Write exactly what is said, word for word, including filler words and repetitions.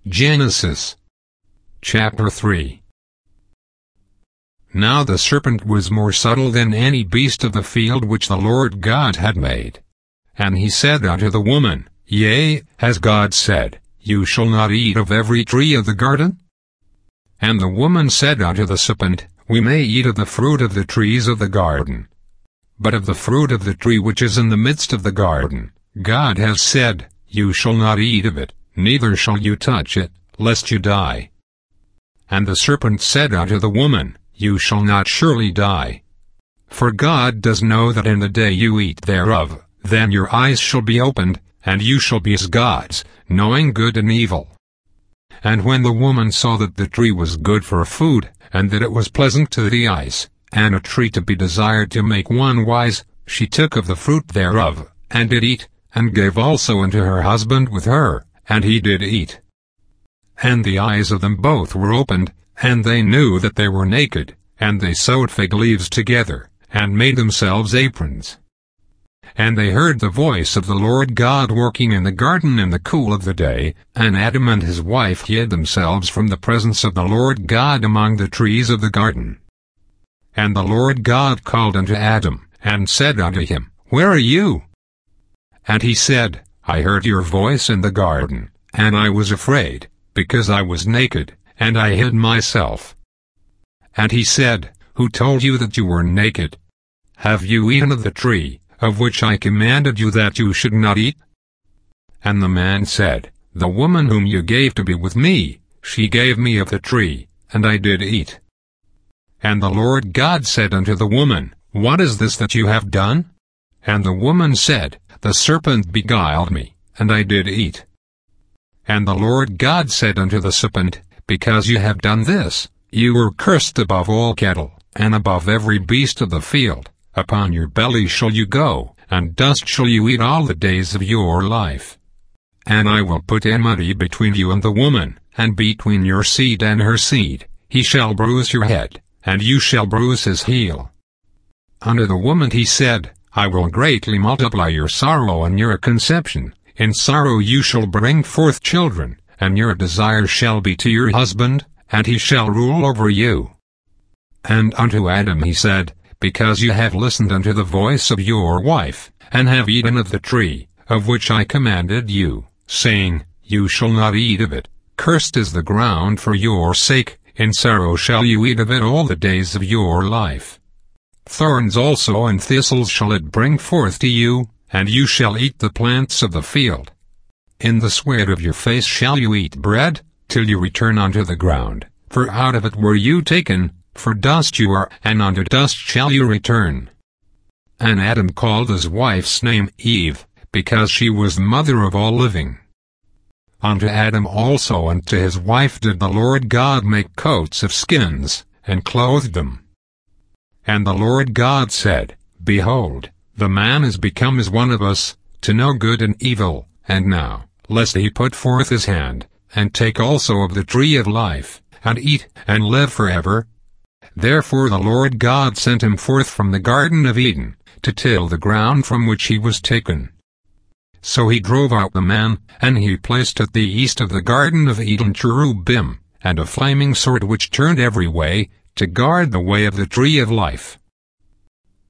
Genesis chapter three. Now the serpent was more subtle than any beast of the field which the Lord God had made. And he said unto the woman, Yea, has God said, You shall not eat of every tree of the garden? And the woman said unto the serpent, We may eat of the fruit of the trees of the garden. But of the fruit of the tree which is in the midst of the garden, God has said, You shall not eat of it, neither shall you touch it, lest you die. And the serpent said unto the woman, You shall not surely die. For God does know that in the day you eat thereof, then your eyes shall be opened, and you shall be as gods, knowing good and evil. And when the woman saw that the tree was good for food, and that it was pleasant to the eyes, and a tree to be desired to make one wise, she took of the fruit thereof, and did eat, and gave also unto her husband with her, and he did eat. And the eyes of them both were opened, and they knew that they were naked, and they sewed fig leaves together, and made themselves aprons. And they heard the voice of the Lord God working in the garden in the cool of the day, and Adam and his wife hid themselves from the presence of the Lord God among the trees of the garden. And the Lord God called unto Adam, and said unto him, Where are you? And he said, I heard your voice in the garden, and I was afraid, because I was naked, and I hid myself. And he said, Who told you that you were naked? Have you eaten of the tree, of which I commanded you that you should not eat? And the man said, The woman whom you gave to be with me, she gave me of the tree, and I did eat. And the Lord God said unto the woman, What is this that you have done? And the woman said, The serpent beguiled me, and I did eat. And the Lord God said unto the serpent, Because you have done this, you are cursed above all cattle, and above every beast of the field. Upon your belly shall you go, and dust shall you eat all the days of your life. And I will put enmity between you and the woman, and between your seed and her seed. He shall bruise your head, and you shall bruise his heel. Unto the woman he said, I will greatly multiply your sorrow and your conception. In sorrow you shall bring forth children, and your desire shall be to your husband, and he shall rule over you. And unto Adam he said, Because you have listened unto the voice of your wife, and have eaten of the tree, of which I commanded you, saying, You shall not eat of it, cursed is the ground for your sake, in sorrow shall you eat of it all the days of your life. Thorns also and thistles shall it bring forth to you, and you shall eat the plants of the field. In the sweat of your face shall you eat bread, till you return unto the ground, for out of it were you taken, for dust you are, and unto dust shall you return. And Adam called his wife's name Eve, because she was the mother of all living. Unto Adam also and to his wife did the Lord God make coats of skins, and clothed them. And the Lord God said, Behold, the man is become as one of us, to know good and evil, and now, lest he put forth his hand, and take also of the tree of life, and eat, and live forever. Therefore the Lord God sent him forth from the Garden of Eden, to till the ground from which he was taken. So he drove out the man, and he placed at the east of the Garden of Eden cherubim, and a flaming sword which turned every way, to guard the way of the tree of life.